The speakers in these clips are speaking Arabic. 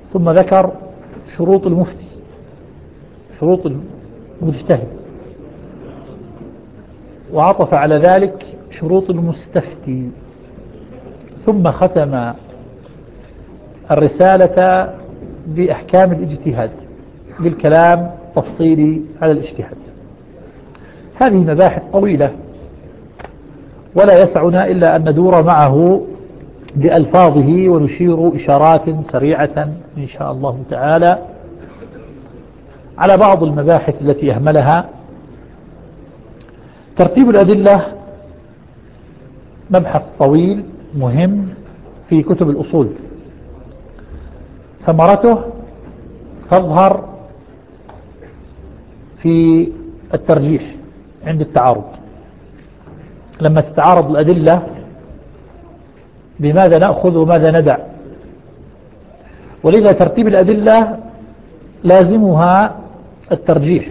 ثم ذكر شروط المفتي، شروط المجتهد، وعطف على ذلك شروط المستفتي، ثم ختم الرسالة بأحكام الاجتهاد بالكلام تفصيلي على الاجتهاد. هذه مباحث طويلة ولا يسعنا إلا أن ندور معه بألفاظه ونشير إشارات سريعة إن شاء الله تعالى على بعض المباحث التي أهملها. ترتيب الأدلة مبحث طويل مهم في كتب الأصول، ثمرته تظهر في الترجيح عند التعارض، لما تتعارض الأدلة بماذا نأخذ وماذا ندع. ولذا ترتيب الأدلة لازمها الترجيح.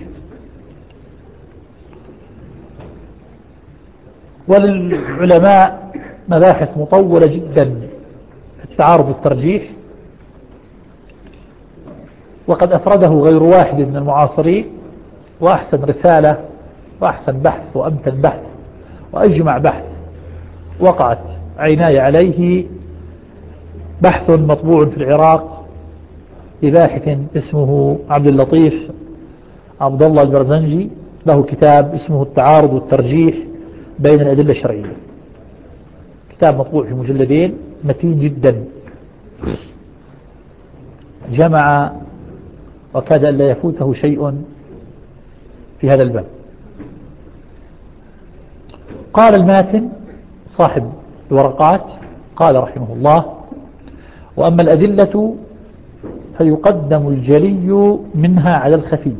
وللعلماء مباحث مطولة جدا في التعارض والترجيح، وقد أفرده غير واحد من المعاصرين، وأحسن رسالة وأحسن بحث وأمتن بحث وأجمع بحث وقعت عيناي عليه بحث مطبوع في العراق لباحث اسمه عبد اللطيف عبد الله البرزنجي، له كتاب اسمه التعارض والترجيح بين الأدلة الشرعية، كتاب مطبوع في مجلدين متين جدا، جمع وكاد أن لا يفوته شيء في هذا الباب. قال الماتن صاحب الورقات، قال رحمه الله: وأما الأدلة فيقدم الجلي منها على الخفي،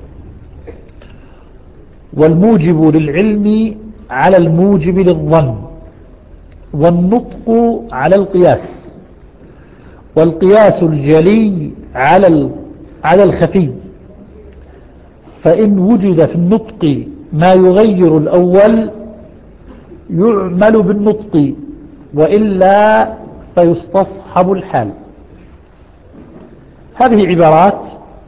والموجب للعلم على الموجب للظن، والنطق على القياس، والقياس الجلي على الخفي، فإن وجد في النطق ما يغير الأول يعمل بالنطق، وإلا فيستصحب الحال. هذه عبارات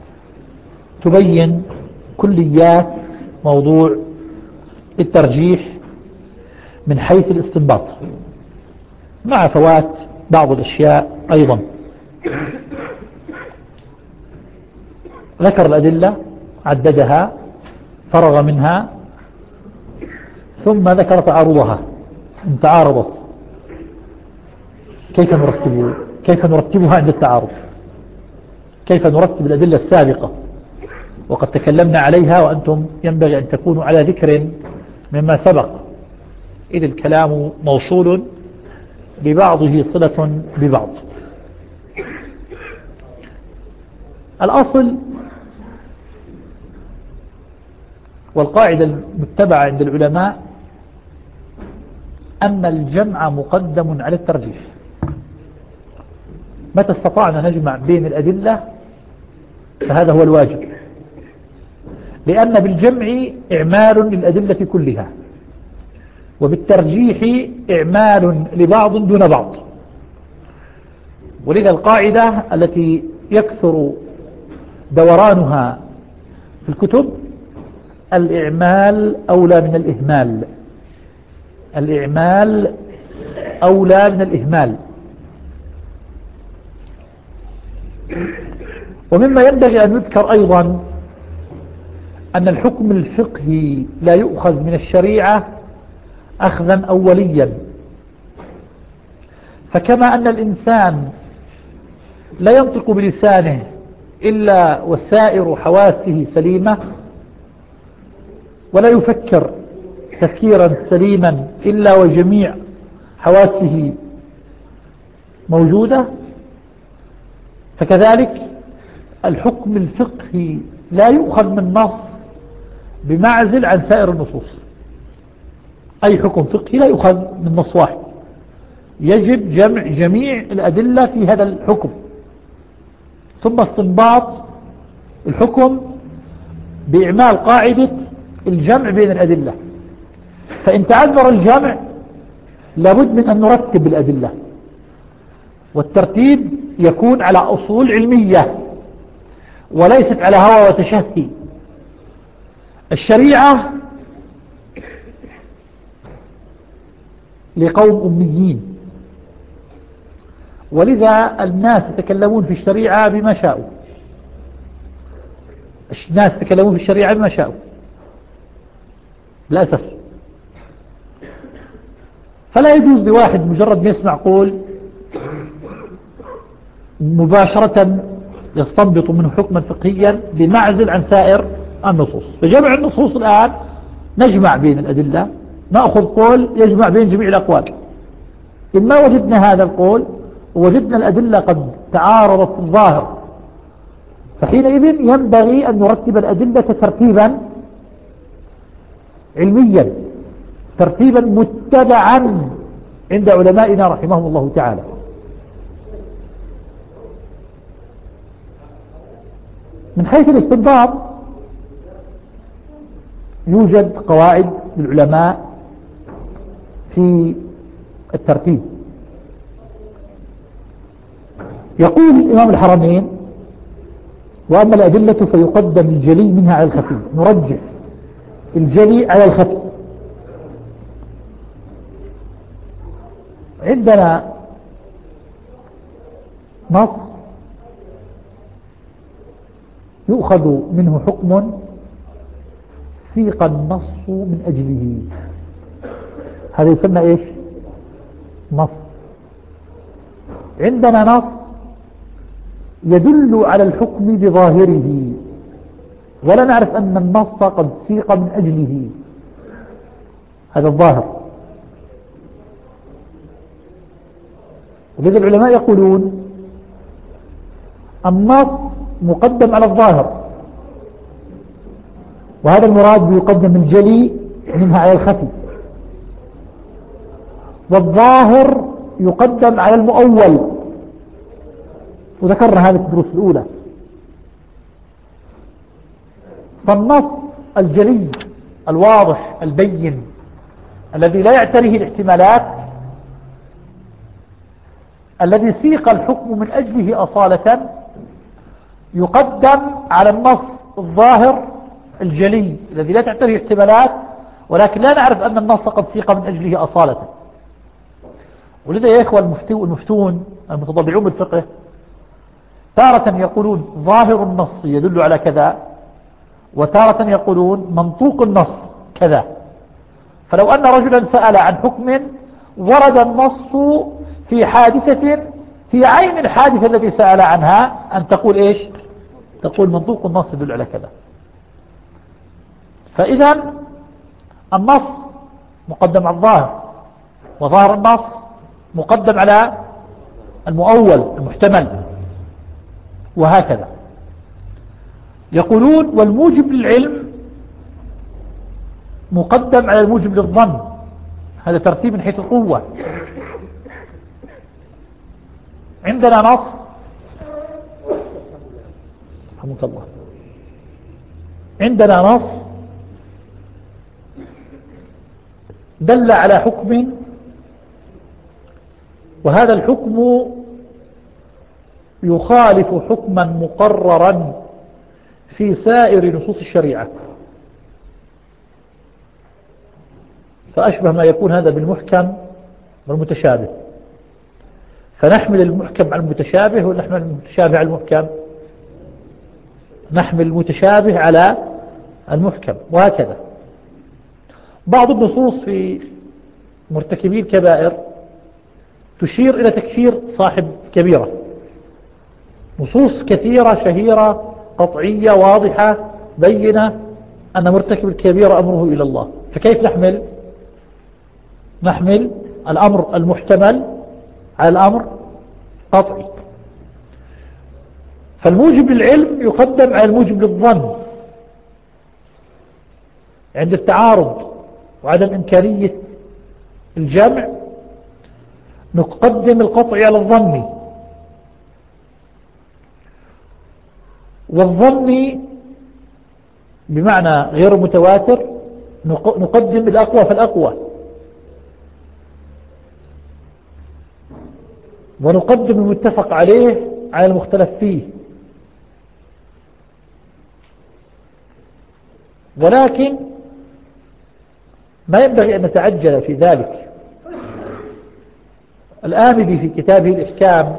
تبين كليات موضوع الترجيح من حيث الاستنباط، مع فوات بعض الأشياء أيضا. ذكر الأدلة، عددها، فرغ منها، ثم ذكر تعارضها إن تعارضت كيف نرتبها عند التعارض، كيف نرتب الأدلة السابقة، وقد تكلمنا عليها وأنتم ينبغي أن تكونوا على ذكر مما سبق، إذ الكلام موصول ببعضه صلة ببعض. الأصل والقاعدة المتبعة عند العلماء أن الجمع مقدم على الترجيح. متى استطعنا نجمع بين الأدلة فهذا هو الواجب، لأن بالجمع إعمال للأدلة كلها، وبالترجيح إعمال لبعض دون بعض. ولذا القاعدة التي يكثر دورانها في الكتب: الإعمال أولى من الإهمال، الإعمال أولى من الإهمال. ومما ينبغي أن يذكر أيضا أن الحكم الفقهي لا يؤخذ من الشريعة أخذا أوليا، فكما أن الإنسان لا ينطق بلسانه إلا وسائر حواسه سليمة، ولا يفكر تفكيرا سليما إلا وجميع حواسه موجودة، فكذلك الحكم الفقهي لا يؤخذ من نص بمعزل عن سائر النصوص. أي حكم فقهي لا يؤخذ من نص واحد، يجب جمع جميع الأدلة في هذا الحكم، ثم استنباط الحكم بإعمال قاعدة الجمع بين الأدلة. فإن تعذر الجمع لابد من أن نرتب الأدلة، والترتيب يكون على أصول علمية وليست على هوى وتشهي. الشريعة لقوم أميين، ولذا الناس يتكلمون في الشريعة بما شاءوا. الناس يتكلمون في الشريعة بما شاءوا للأسف. فلا يجوز لواحد مجرد ما يسمع قول مباشرة يستنبط منه حكما فقهيا بمعزل عن سائر النصوص. فجمع النصوص الآن نجمع بين الأدلة، نأخذ قول يجمع بين جميع الأقوال. إن ما وجدنا هذا القول ووجدنا الأدلة قد تعارضت في الظاهر، فحينئذ ينبغي أن نرتب الأدلة ترتيبا علميا، ترتيبا متبعا عند علمائنا رحمهم الله تعالى. من حيث الاستنباط يوجد قواعد للعلماء في الترتيب. يقول إمام الحرمين: وأما الأدلة فيقدم الجلي منها على الخفي. نرجح الجلي على الخفي. عندنا نص يؤخذ منه حكم سيق النص من أجله، هذا يسمى إيش؟ نص. عندنا نص يدل على الحكم بظاهره ولا نعرف أن النص قد سيق من أجله، هذا الظاهر. ولذا العلماء يقولون النص مقدم على الظاهر، وهذا المراد بيقدم الجلي منها على الخفي، والظاهر يقدم على المؤول، وذكرنا هذا في الدروس الأولى. فالنص الجلي الواضح البين الذي لا يعتريه الاحتمالات، الذي سيق الحكم من أجله أصالة، يقدم على النص الظاهر الجلي الذي لا تعتريه احتمالات ولكن لا نعرف أن النص قد سيق من أجله أصالة. ولذا يا إخوة المفتون المتضبعون بالفقه تارة يقولون ظاهر النص يدل على كذا، وتارة يقولون منطوق النص كذا. فلو أن رجلا سأل عن حكم ورد النص في حادثة هي عين الحادثة التي سأل عنها، أن تقول إيش؟ تقول منطوق النص يدل على كذا. فإذا النص مقدم على الظاهر، وظاهر النص مقدم على المؤول المحتمل، وهكذا. يقولون والموجب للعلم مقدم على الموجب للظن، هذا ترتيب من حيث القوة. عندنا نص رحمك الله، عندنا نص دل على حكم، وهذا الحكم يخالف حكما مقررا في سائر نصوص الشريعة، فأشبه ما يكون هذا بالمحكم والمتشابه. فنحمل المحكم على المتشابه ونحمل المتشابه على المحكم، نحمل المتشابه على المحكم، وهكذا. بعض النصوص في مرتكبي الكبائر تشير إلى تكفير صاحب كبيرة، نصوص كثيرة شهيرة قطعية واضحة بينة أن مرتكب الكبيرة أمره إلى الله. فكيف نحمل الأمر المحتمل على الأمر قطعي؟ فالموجب للعلم يقدم على الموجب للظن عند التعارض وعدم إمكانية الجمع، نقدم القطعي على الظني، والظني بمعنى غير متواتر نقدم الأقوى فالأقوى. ونقدم المتفق عليه على المختلف فيه. ولكن ما ينبغي أن نتعجل في ذلك. الآمدي في كتابه الإحكام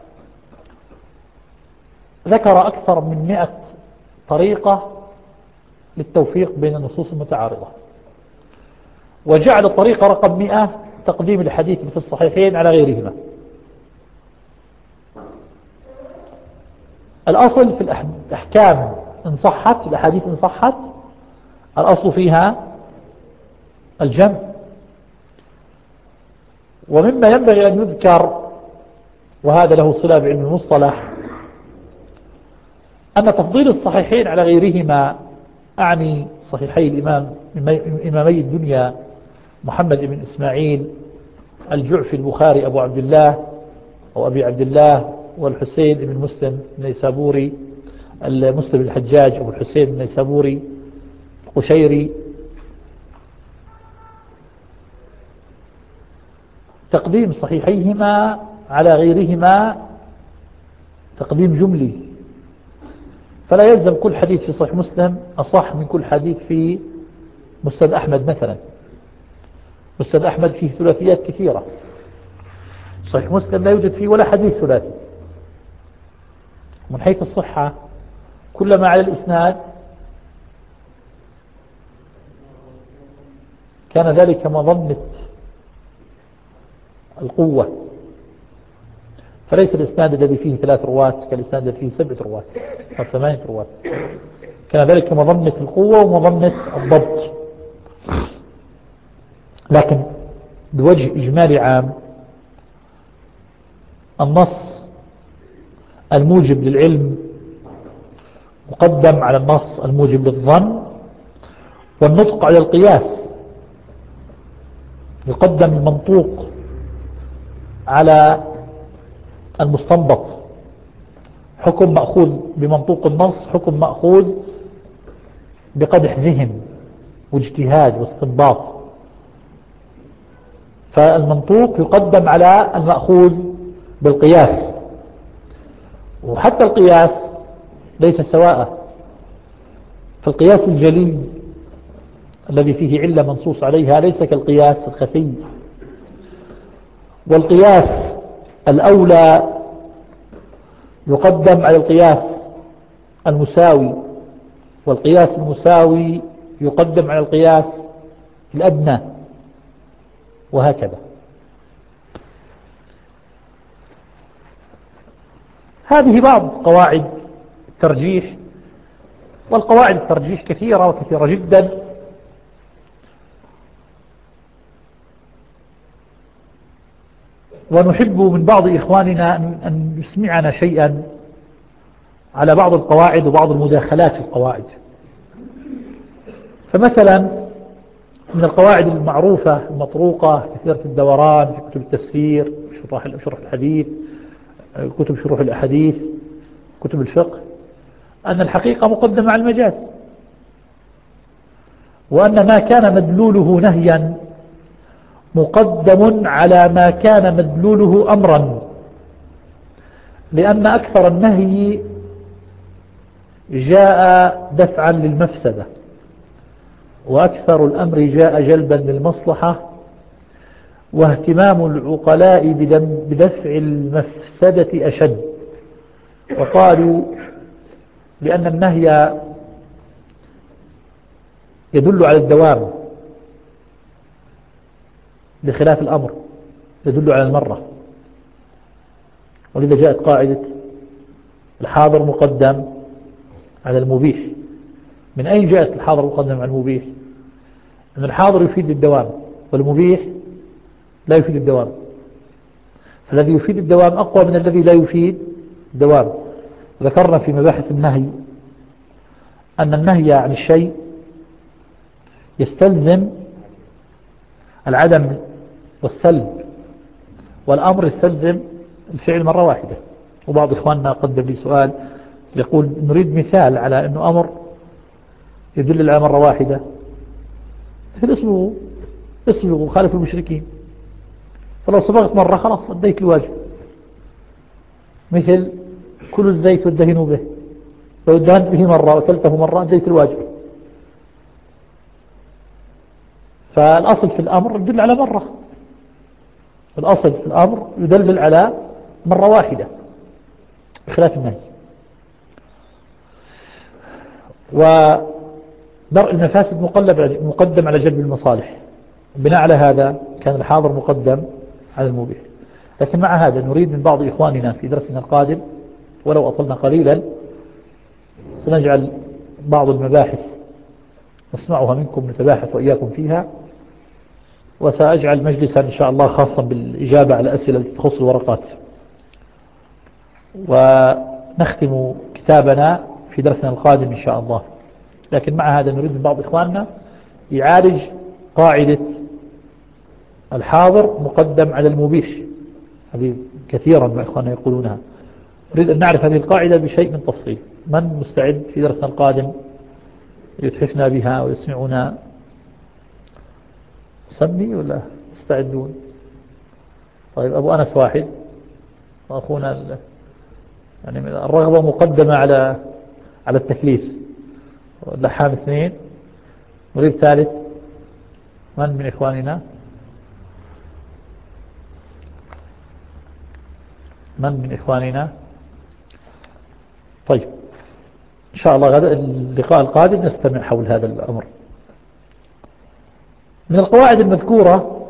ذكر أكثر من 100 طريقة للتوفيق بين النصوص المتعارضة، وجعل الطريقة رقم 100 تقديم الحديث في الصحيحين على غيرهما. الأصل في الأحكام إن صحت، الأحاديث إن صحت، الأصل فيها الجمع. ومما ينبغي أن يذكر، وهذا له صلة بعلم المصطلح، أن تفضيل الصحيحين على غيرهما، أعني صحيحي إمامي الدنيا محمد بن إسماعيل الجعفي البخاري أبو عبد الله أو أبي عبد الله، والحسين بن مسلم النيسابوري المسلم الحجاج أبو الحسين النيسابوري القشيري، تقديم صحيحيهما على غيرهما تقديم جملي، فلا يلزم كل حديث في صحيح مسلم أصح من كل حديث في مسند أحمد مثلا. مسند أحمد فيه ثلاثيات كثيرة، صحيح مسلم لا يوجد فيه ولا حديث ثلاثي. من حيث الصحة كلما على الإسناد كان ذلك مظنة القوة، فليس الإسناد الذي فيه 3 رواة كالإسناد الذي فيه 7 رواة أو 8 رواة، كان ذلك مظنة القوة ومظنة الضبط. لكن بوجه إجمالي عام، النص الموجب للعلم مقدم على النص الموجب للظن، والنطق على القياس يقدم المنطوق على المستنبط. حكم مأخوذ بمنطوق النص، حكم مأخوذ بقدح ذهن واجتهاد واستنباط، فالمنطوق يقدم على المأخوذ بالقياس. وحتى القياس ليس سواء، فالقياس الجلي الذي فيه علة منصوص عليها ليس كالقياس الخفي. والقياس الأولى يقدم على القياس المساوي، والقياس المساوي يقدم على القياس الأدنى، وهكذا. هذه بعض قواعد الترجيح، والقواعد الترجيح كثيرة وكثيرة جدا، ونحب من بعض إخواننا أن يسمعنا شيئا على بعض القواعد وبعض المداخلات في القواعد. فمثلا من القواعد المعروفة المطروقة كثيرة الدوران في كتب التفسير، شرح الحديث، كتب شروح الأحاديث، كتب الفقه، أن الحقيقة مقدمة على المجاز، وأن ما كان مدلوله نهيا مقدم على ما كان مدلوله أمرا، لأن أكثر النهي جاء دفعا للمفسدة، وأكثر الأمر جاء جلبا للمصلحة، واهتمام العقلاء بدفع المفسدة أشد. وقالوا لأن النهي يدل على الدوام بخلاف الأمر يدل على المرة، ولذا جاءت قاعدة الحاضر مقدم على المبيح. من أين جاءت الحاضر مقدم على المبيح؟ أن الحاضر يفيد الدوام والمبيح لا يفيد الدوام، فالذي يفيد الدوام أقوى من الذي لا يفيد الدوام. ذكرنا في مباحث النهي أن النهي عن الشيء يستلزم العدم والسلب، والأمر يستلزم الفعل مرة واحدة. وبعض إخواننا قدم لي سؤال يقول نريد مثال على أنه أمر يدل على مرة واحدة، مثل اسبغوا خالف المشركين، فلو صبغت مرة خلاص أديت الواجب، مثل كل الزيت وادهنوا به، لو ادهنت به مرة وكلته مرة أديت الواجب. فالأصل في الأمر يدل على مرة، الأصل في الأمر يدلل على مرة واحدة بخلاف النهي. ودرء المفاسد مقدم على جلب المصالح، بناء على هذا كان الحاضر مقدم على المبيح. لكن مع هذا نريد من بعض إخواننا في درسنا القادم ولو أطلنا قليلا سنجعل بعض المباحث نسمعها منكم نتباحث وإياكم فيها، وسأجعل مجلسا إن شاء الله خاصا بالإجابة على أسئلة تخص الورقات، ونختم كتابنا في درسنا القادم إن شاء الله. لكن مع هذا نريد من بعض إخواننا يعالج قاعدة الحاضر مقدم على المبيح، هذه كثيرا ما إخواننا يقولونها. نريد أن نعرف هذه القاعدة بشيء من تفصيل. من مستعد في درسنا القادم يتحفنا بها ويسمعنا؟ سمي ولا تستعدون؟ طيب أبو أنس واحد، وأخونا يعني الرغبة مقدمة على التكليف، اللحام اثنين، نريد ثالث. من إخواننا؟ من إخواننا؟ طيب إن شاء الله غدا اللقاء القادم نستمع حول هذا الأمر. من القواعد المذكورة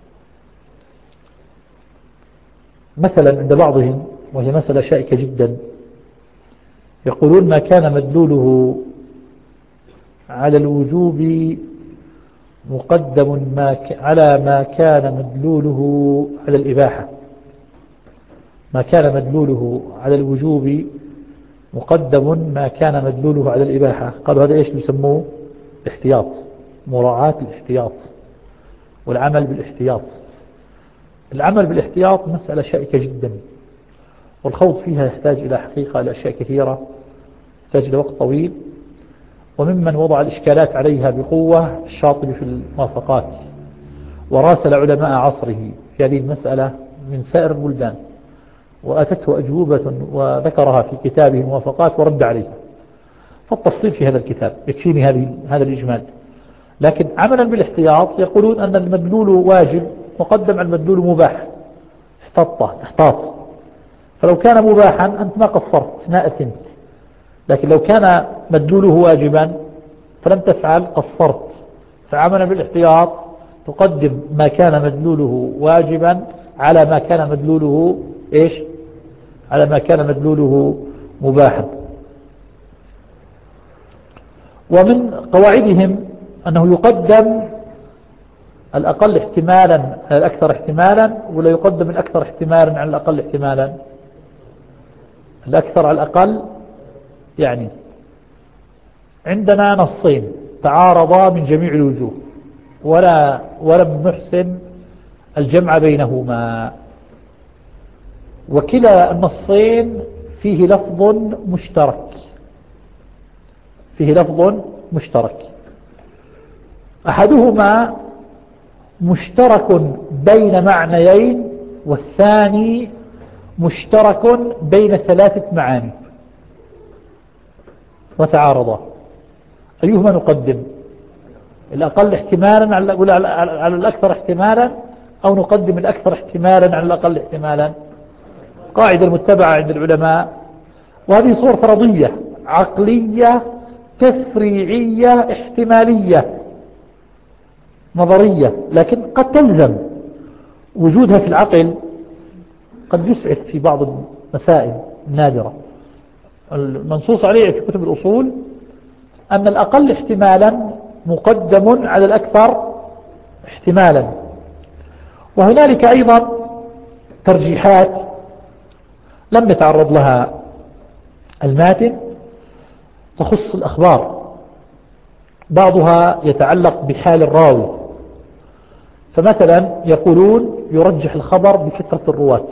مثلا عند بعضهم، وهي مسألة شائكة جدا، يقولون ما كان مدلوله على الوجوب مقدم على ما كان مدلوله على الإباحة. ما كان مدلوله على الوجوب مقدم ما كان مدلوله على الإباحة. قالوا هذا إيش يسموه؟ احتياط، مراعاة الاحتياط والعمل بالاحتياط. العمل بالاحتياط مسألة شائكة جدا، والخوض فيها يحتاج إلى حقيقة إلى أشياء كثيرة، يحتاج إلى وقت طويل. وممن وضع الإشكالات عليها بقوة الشاطبي في الموافقات، وراسل علماء عصره في هذه المسألة من سائر البلدان، وأتته أجوبة وذكرها في كتابه الموافقات ورد عليها. فالتفصيل في هذا الكتاب يكفيني هذا الإجمال. لكن عملا بالاحتياط يقولون أن المدلول واجب مقدم على المدلول مباح، احتاط. فلو كان مباحا أنت ما قصرت، ما أثمت. لكن لو كان مدلوله واجبا فلم تفعل، قصرت. فعملا بالاحتياط تقدم ما كان مدلوله واجبا على ما كان مدلوله إيش؟ على ما كان مدلوله مباحا. ومن قواعدهم أنه يقدم الأقل احتمالا على الأكثر احتمالا، ولا يقدم الأكثر احتمالا على الأقل احتمالا؟ الأكثر على الأقل. يعني عندنا نصين تعارضا من جميع الوجوه ولم نحسن الجمع بينهما، وكلا النصين فيه لفظ مشترك. أحدهما مشترك بين معنيين، والثاني مشترك بين 3 معاني وتعارضا. أيهما نقدم؟ الأقل احتمالا على الأكثر احتمالا، أو نقدم الأكثر احتمالا على الأقل احتمالا؟ قاعدة المتبعة عند العلماء، وهذه صور فرضية عقلية تفريعية احتمالية نظرية، لكن قد تلزم وجودها في العقل، قد يسعف في بعض المسائل النادرة. المنصوص عليه في كتب الأصول أن الأقل احتمالا مقدم على الأكثر احتمالا. وهنالك أيضا ترجيحات لم يتعرض لها الماتن تخص الأخبار، بعضها يتعلق بحال الراوي. فمثلا يقولون يرجح الخبر بكثرة الرواة،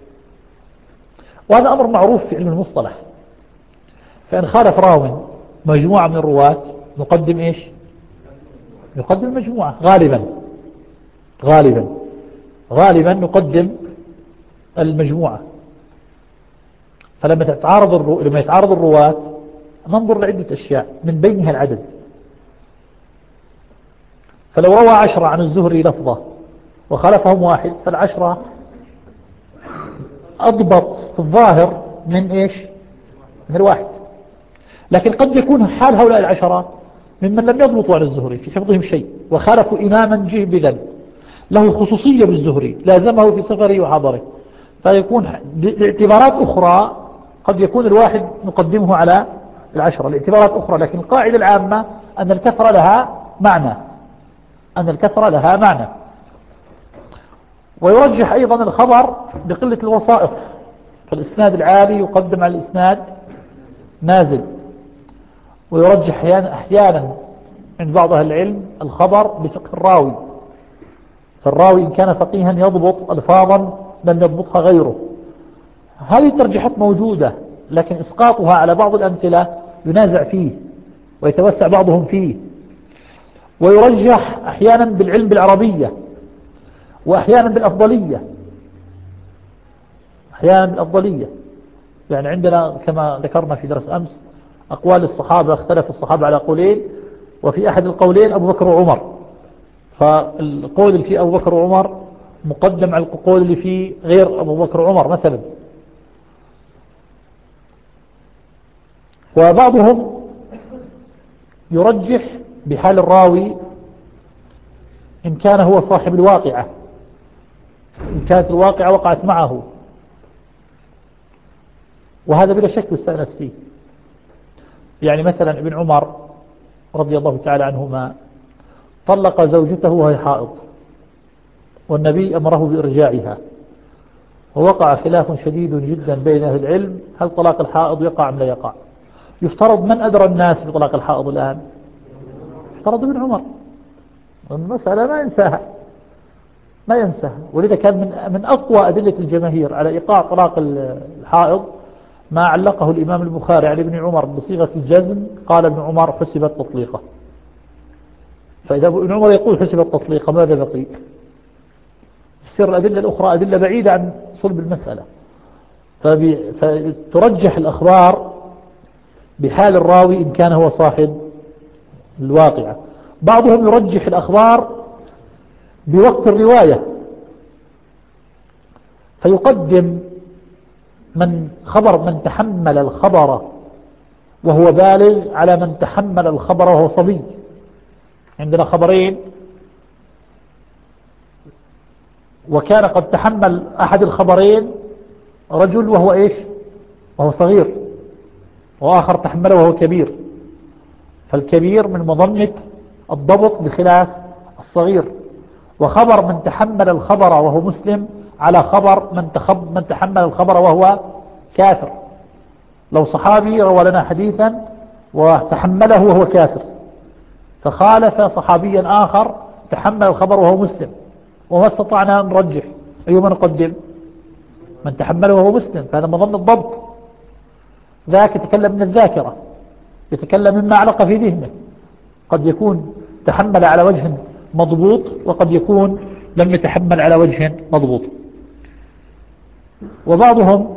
وهذا أمر معروف في علم المصطلح. فإن خالف راو مجموعة من الرواة نقدم إيش؟ نقدم المجموعة غالبا نقدم المجموعة. فلما لما يتعارض الرواة ننظر لعدة أشياء من بينها العدد. فلو روى 10 عن الزهري لفظة وخلفهم واحد، فالعشرة أضبط في الظاهر من إيش؟ من الواحد. لكن قد يكون حال هؤلاء العشرة ممن لم يضبطوا عن الزهري في حفظهم شيء، وخالفوا إماما جهبذا له خصوصية بالزهري لازمه في سفره وحضره، فيكون لاعتبارات أخرى قد يكون الواحد نقدمه على العشرة لاعتبارات أخرى. لكن القاعدة العامة أن الكثرة لها معنى، أن الكثرة لها معنى. ويرجح أيضا الخبر بقلة الوسائط، فالإسناد العالي يقدم على الإسناد نازل. ويرجح أحيانا عند بعض أهل العلم الخبر بفقه الراوي، فالراوي إن كان فقيها يضبط ألفاظا لم يضبطها غيره. هذه الترجيحات موجودة، لكن إسقاطها على بعض الأمثلة ينازع فيه ويتوسع بعضهم فيه. ويرجح أحيانا بالعلم بالعربية، وأحيانا بالأفضلية، أحيانا بالأفضلية. يعني عندنا كما ذكرنا في درس أمس أقوال الصحابة، اختلف الصحابة على قولين، وفي أحد القولين أبو بكر وعمر، فالقول اللي فيه أبو بكر وعمر مقدم على القول اللي فيه غير أبو بكر وعمر مثلا. وبعضهم يرجح بحال الراوي إن كان هو صاحب الواقعة، إن كانت الواقعة وقعت معه، وهذا بلا شك يستأنس فيه. يعني مثلا ابن عمر رضي الله تعالى عنهما طلق زوجته وهي حائض، والنبي أمره بإرجاعها، ووقع خلاف شديد جدا بين أهل العلم هل طلاق الحائض يقع أم لا يقع. يفترض من أدرى الناس بطلاق الحائض الآن؟ يفترض ابن عمر. المسألة ما ينساها، ما ينساها. ولذا كان من أقوى أدلة الجماهير على إيقاع طلاق الحائض ما علقه الإمام البخاري على ابن عمر بصيغة الجزم، قال ابن عمر حسبت تطليقة. فإذا ابن عمر يقول حسبت تطليقة ماذا بقي؟ تصير الأدلة الأخرى أدلة بعيدة عن صلب المسألة. فترجح الأخبار بحال الراوي إن كان هو صاحب الواقعة. بعضهم يرجح الأخبار بوقت الرواية، فيقدم من تحمل الخبر وهو بالغ على من تحمل الخبر وهو صبي. عندنا خبرين، وكان قد تحمل أحد الخبرين رجل وهو إيش؟ وهو صغير، وآخر تحمله وهو كبير. فالكبير من مظنة الضبط بخلاف الصغير. وخبر من تحمل الخبر وهو مسلم على خبر من تحمل الخبر وهو كافر. لو صحابي روى لنا حديثا وتحمله وهو كافر، فخالف صحابيا آخر تحمل الخبر وهو مسلم، وما استطعنا أن نرجح أيما نقدم؟ من تحمله وهو مسلم، فهذا مظن الضبط. ذاك يتكلم من الذاكرة، يتكلم مما علق في ذهنه، قد يكون تحمل على وجه مضبوط وقد يكون لم يتحمل على وجه مضبوط. وبعضهم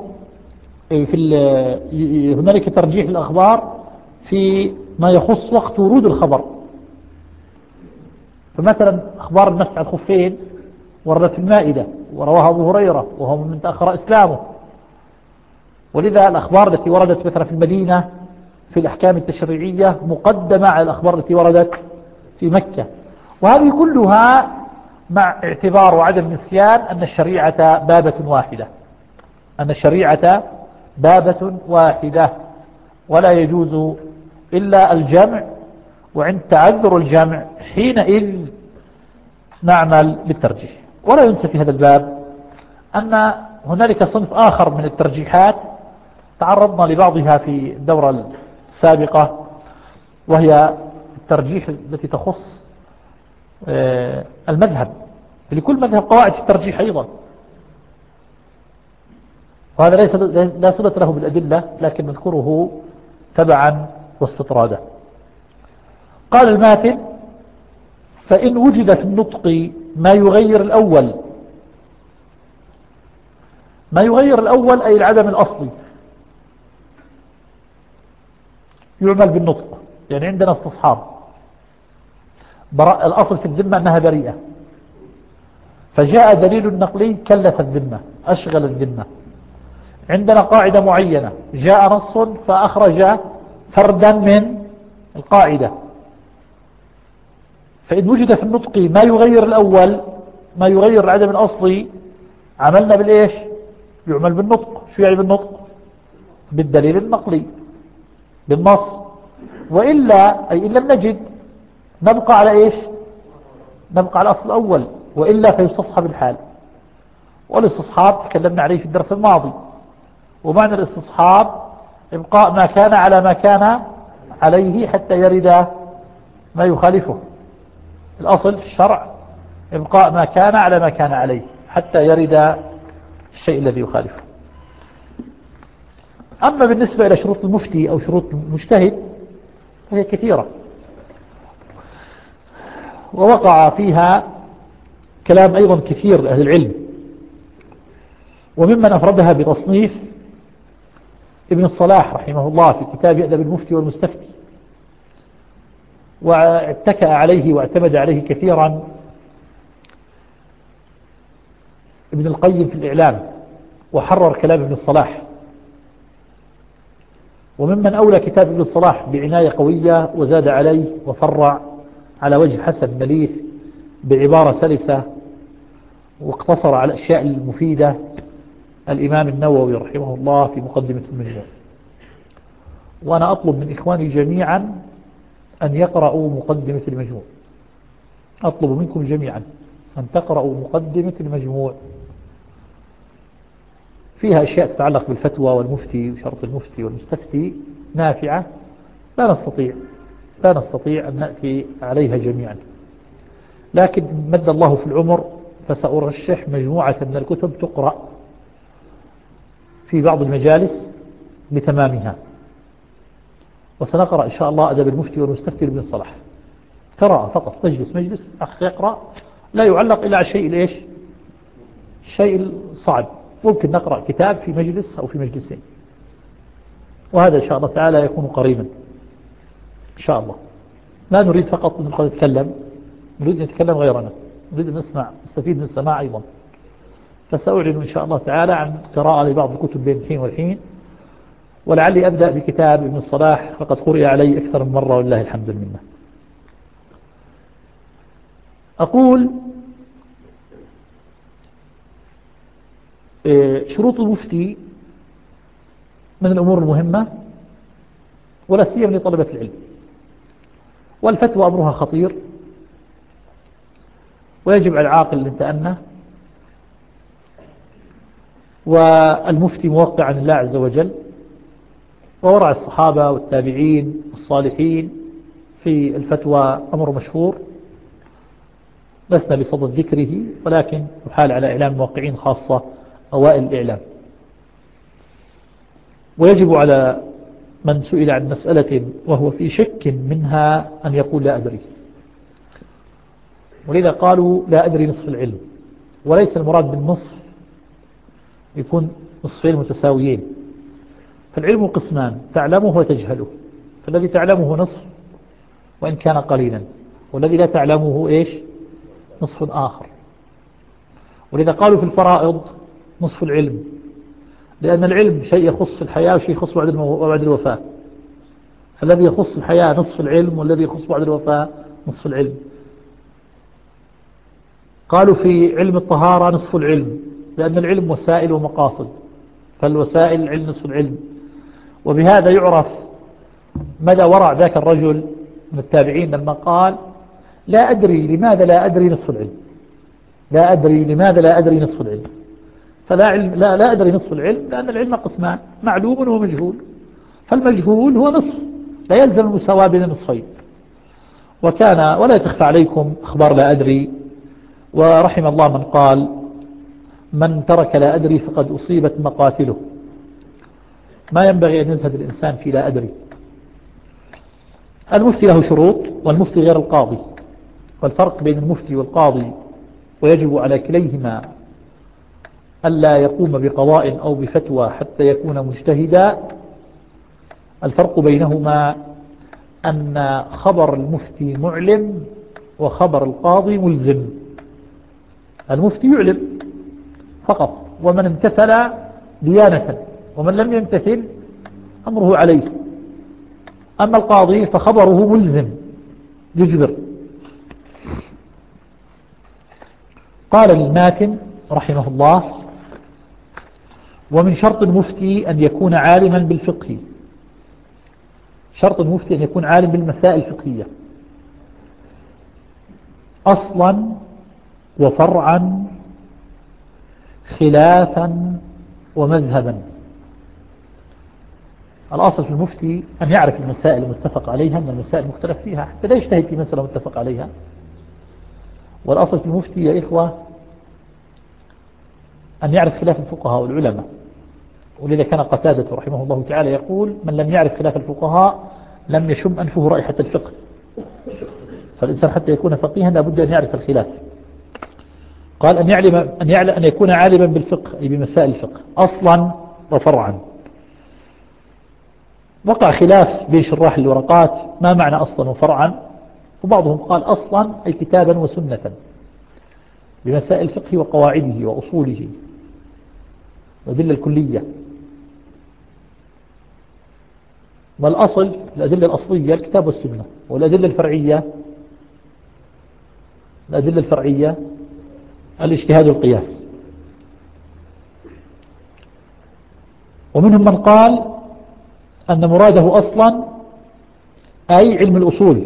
هنالك ترجيح الأخبار في ما يخص وقت ورود الخبر. فمثلا أخبار المسح على الخفين وردت في المائدة ورواها أبو هريرة وهو من تأخر إسلامه، ولذا الأخبار التي وردت مثلا في المدينة في الأحكام التشريعية مقدمة على الأخبار التي وردت في مكة. وهذه كلها مع اعتبار وعدم نسيان أن الشريعة بابة واحدة، أن الشريعة بابة واحدة ولا يجوز إلا الجمع، وعند تعذر الجمع حينئذ نعمل بالترجيح. ولا ينسى في هذا الباب أن هنالك صنف آخر من الترجيحات تعرضنا لبعضها في الدورة السابقة، وهي الترجيح التي تخص المذهب. لكل مذهب قواعد في الترجيح أيضا، وهذا لا صلة له بالأدلة، لكن نذكره تبعا واستطرادا. قال الماتن: فإن وجد في النطق ما يغير الأول، ما يغير الأول أي العدم الأصلي، يعمل بالنطق. يعني عندنا استصحاب، الأصل في الذمة أنها بريئة، فجاء دليل نقلي كلف الذمة، أشغل الذمة. عندنا قاعدة معينة، جاء نص فأخرج فردا من القاعدة، فإن وجد في النطق ما يغير الأول، ما يغير العدم الأصلي، عملنا بالإيش؟ يعمل بالنطق. شو يعني بالنطق؟ بالدليل النقلي، بالنص. وإلا أي إن لم نجد نبقى على إيش؟ نبقى على الأصل الأول، وإلا فيستصحب الحال. والاستصحاب تكلمنا عليه في الدرس الماضي، ومعنى الاستصحاب إبقاء ما كان على ما كان عليه حتى يرد ما يخالفه. الأصل في الشرع إبقاء ما كان على ما كان عليه حتى يرد الشيء الذي يخالفه. أما بالنسبة إلى شروط المفتي أو شروط المجتهد فهي كثيرة، ووقع فيها كلام أيضا كثير لأهل العلم، وممن أفردها بتصنيف ابن الصلاح رحمه الله في كتاب أدب المفتي والمستفتي، واتكأ عليه واعتمد عليه كثيرا ابن القيم في الإعلام، وحرر كلام ابن الصلاح. وممن أولى كتاب ابن الصلاح بعناية قوية وزاد عليه وفرع على وجه حسن مليح بعبارة سلسة واقتصر على الأشياء المفيدة الإمام النووي رحمه الله في مقدمة المجموع. وأنا أطلب من إخواني جميعا أن يقرأوا مقدمة المجموع، أطلب منكم جميعا أن تقرأوا مقدمة المجموع، فيها أشياء تتعلق بالفتوى والمفتي وشرط المفتي والمستفتي نافعة، لا نستطيع أن نأتي عليها جميعا، لكن مد الله في العمر فسأرشح مجموعة من الكتب تقرأ في بعض المجالس بتمامها. وسنقرأ إن شاء الله أدب المفتي والمستفتي لابن الصلاح، قراءة فقط، مجلس أخ يقرأ، لا يعلق إلا على الشيء الصعب. ممكن نقرأ كتاب في مجلس أو في مجلسين، وهذا إن شاء الله تعالى يكون قريبا إن شاء الله. لا نريد فقط أن نتكلم، نريد أن نتكلم غيرنا، نريد أن نسمع، نستفيد من السماع أيضا. فسأعلن إن شاء الله تعالى عن قراءة لبعض الكتب بين الحين والحين، ولعلي أبدأ بكتاب ابن الصلاح فقد قرئ علي أكثر من مرة ولله الحمد لله. أقول شروط المفتي من الأمور المهمة ولا سيما لطلبة العلم، والفتوى أمرها خطير، ويجب على العاقل أن يتأنى، والمفتي موقع عن الله عز وجل، وورع الصحابة والتابعين الصالحين في الفتوى أمر مشهور لسنا بصدد ذكره، ولكن يحال على إعلام الموقعين خاصة أوائل الإعلام. ويجب على من سئل عن مسألة وهو في شك منها أن يقول لا أدري، ولذا قالوا لا أدري نصف العلم، وليس المراد بالنصف يكون نصفين متساويين. فالعلم قسمان، تعلمه وتجهله، فالذي تعلمه نصف وإن كان قليلا، والذي لا تعلمه إيش؟ نصف آخر. ولذا قالوا في الفرائض نصف العلم، لأن العلم شيء يخص الحياة وشيء يخص بعد الوفاة، فالذي يخص الحياة نصف العلم، والذي يخص بعد الوفاة نصف العلم. قالوا في علم الطهارة نصف العلم، لأن العلم وسائل ومقاصد، فالوسائل العلم نصف العلم. وبهذا يعرف مدى ورع ذاك الرجل من التابعين لما قال لا أدري لماذا لا أدري نصف العلم، لا أدري لماذا لا أدري نصف العلم. فلا علم، لا أدري نصف العلم، لأن العلم قسمان، معلوم ومجهول، فالمجهول هو نصف، لا يلزم المساواة بين النصفين. ولا تخفى عليكم أخبار لا أدري، ورحم الله من قال من ترك لا أدري فقد أصيبت مقاتله. ما ينبغي أن يزهد الإنسان في لا أدري. المفتي له شروط، والمفتي غير القاضي، والفرق بين المفتي والقاضي، ويجب على كليهما ألا يقوم بقضاء أو بفتوى حتى يكون مجتهدا، الفرق بينهما أن خبر المفتي معلم وخبر القاضي ملزم. المفتي يعلم فقط، ومن امتثل ديانة، ومن لم يمتثل أمره عليه. أما القاضي فخبره ملزم يجبر. قال الماتن رحمه الله: ومن شرط المفتي أن يكون عالما بالفقه. شرط المفتي أن يكون عالم بالمسائل الفقهية أصلا وفرعا خلافا ومذهبا. الأصل في المفتي أن يعرف المسائل المتفق عليها من المسائل المختلف فيها حتى لا يجتهد في مسألة متفق عليها. والأصل في المفتي يا إخوة أن يعرف خلاف الفقهاء والعلماء. ولذا كان قتادة رحمه الله تعالى يقول: من لم يعرف خلاف الفقهاء لم يشم أنفه رائحة الفقه. فالإنسان حتى يكون فقيها لابد أن يعرف الخلاف. قال أن يكون عالما بالفقه، أي بمسائل الفقه أصلا وفرعا. وقع خلاف بين شراح الورقات ما معنى أصلا وفرعا، وبعضهم قال أصلا أي كتابا وسنة بمسائل الفقه وقواعده وأصوله والأدلة الكلية. والأصل الأدلة الأصلية الكتاب والسنة، والأدلة الفرعية الاجتهاد والقياس. ومنهم من قال أن مراده أصلا أي علم الأصول،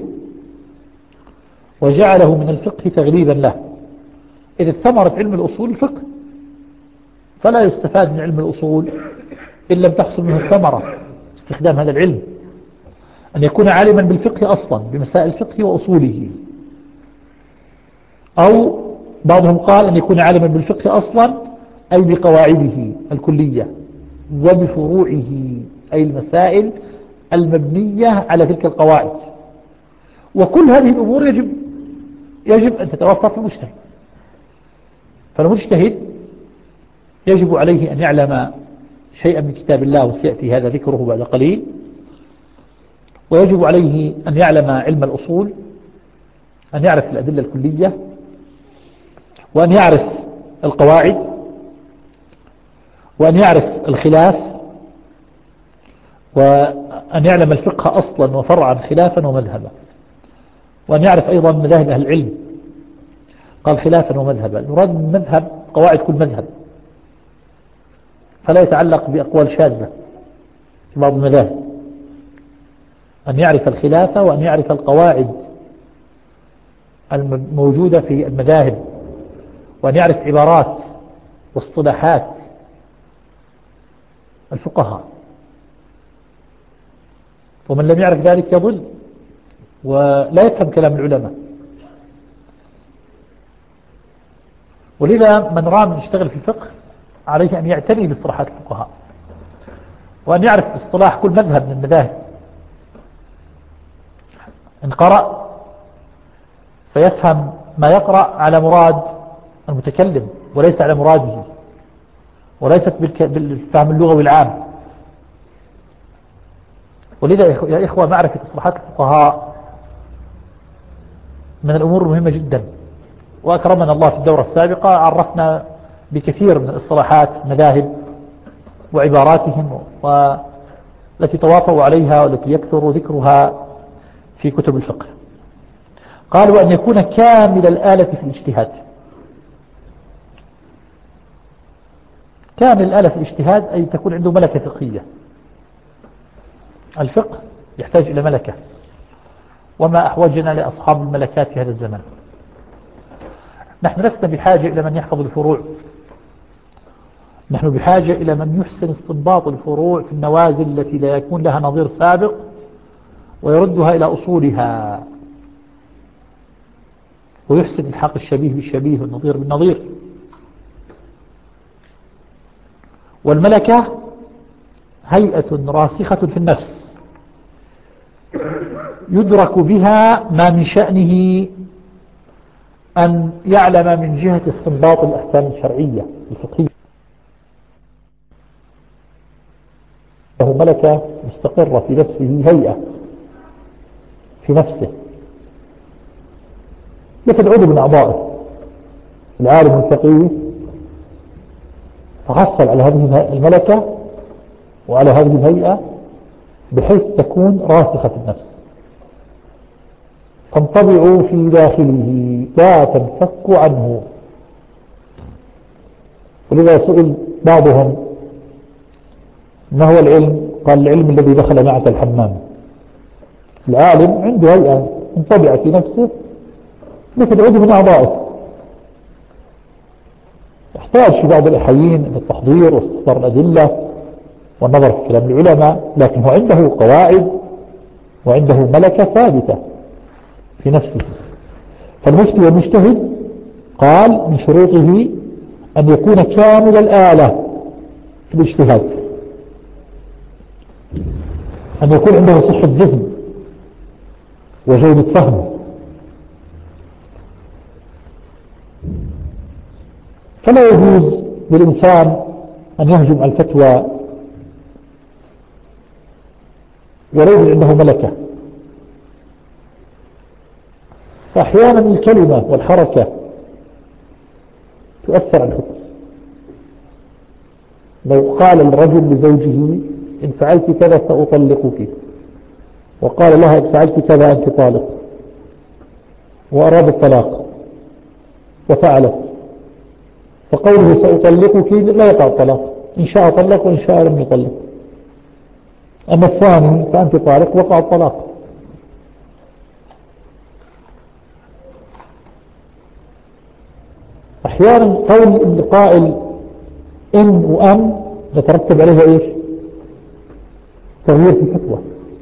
وجعله من الفقه تغليبا له، إذ ثمرة علم الأصول الفقه، فلا يستفاد من علم الأصول إن لم تحصل منه الثمرة استخدام هذا العلم. أن يكون عالما بالفقه أصلا بمسائل الفقه وأصوله. أو بعضهم قال أن يكون عالما بالفقه أصلا أي بقواعده الكلية وبفروعه، أي المسائل المبنية على تلك القواعد. وكل هذه الأمور يجب أن تتوفر في المجتهد. فالمجتهد يجب عليه أن يعلم شيئا من كتاب الله، وسيأتي هذا ذكره بعد قليل. ويجب عليه أن يعلم علم الأصول، أن يعرف الأدلة الكلية، وأن يعرف القواعد، وأن يعرف الخلاف، وأن يعلم الفقه أصلا وفرعا خلافا ومذهبا، وأن يعرف أيضا مذاهب أهل العلم. قال خلافا ومذهبا، المراد من مذهب قواعد كل مذهب، فلا يتعلق بأقوال شاذة في بعض المذاهب. أن يعرف الخلافة وأن يعرف القواعد الموجودة في المذاهب، وأن يعرف عبارات واصطلاحات الفقهاء. ومن لم يعرف ذلك يضل ولا يفهم كلام العلماء. ولذا من رام يشتغل في الفقه عليه أن يعتني باصطلاحات الفقهاء، وأن يعرف اصطلاح كل مذهب من المذاهب. إن قرأ فيفهم ما يقرأ على مراد المتكلم وليس على مراده، وليست بالفهم اللغوي العام. ولذا يا إخوة معرفة اصطلاحات الفقهاء من الأمور المهمة جدا. وأكرمنا الله في الدورة السابقة عرفنا بكثير من الاصطلاحات مذاهب وعباراتهم والتي تواطؤوا عليها والتي يكثر ذكرها في كتب الفقه. قال: وأن يكون كامل الآلة في الاجتهاد. كامل الآلة في الاجتهاد أي تكون عنده ملكة فقهية. الفقه يحتاج إلى ملكة، وما أحوجنا لأصحاب الملكات في هذا الزمان. نحن لسنا بحاجة إلى من يحفظ الفروع، نحن بحاجة إلى من يحسن استنباط الفروع في النوازل التي لا يكون لها نظير سابق، ويردها إلى أصولها، ويحسن الحق الشبيه بالشبيه والنظير بالنظير. والملكة هيئة راسخة في النفس يدرك بها ما من شأنه أن يعلم من جهة استنباط الأحكام الشرعية الفقهية. له ملكة مستقرة في نفسه، هيئة في نفسه مثل عضو من أعضائه. العالم الفقيه تحصل على هذه الملكة وعلى هذه الهيئة بحيث تكون راسخة في النفس، تنطبع في داخله لا تنفك عنه. ولذا سئل بعضهم ما هو العلم؟ قال العلم الذي دخل معك الحمام. العالم عنده هيئة منطبعة في نفسه مثل عضو من أعضائه، يحتاج في بعض الأحيان إلى التحضير واستحضار الأدلة والنظر في كلام العلماء، لكن هو عنده قواعد وعنده ملكة ثابتة في نفسه. فالمفتي والمجتهد قال من شروطه أن يكون كامل الآلة في الاجتهاد، أن يكون عنده صحة ذهن وجودة فهم. فلا يجوز للإنسان أن يهجم الفتوى وليس عنده ملكة. فأحيانا الكلمة والحركة تؤثر على الحكم. لو قال الرجل لزوجه إن فعلت كذا سأطلقك، وقال لها إن فعلت كذا أنت طالق، وأراد الطلاق وفعلت، فقوله سأطلقك لا يقع الطلاق، إن شاء طلق وإن شاء لم يطلق. أما الثاني فأنت طالق وقع الطلاق. أحيانا قول القائل إن وأن يترتب عليها إيش؟ تغيير في الفتوى.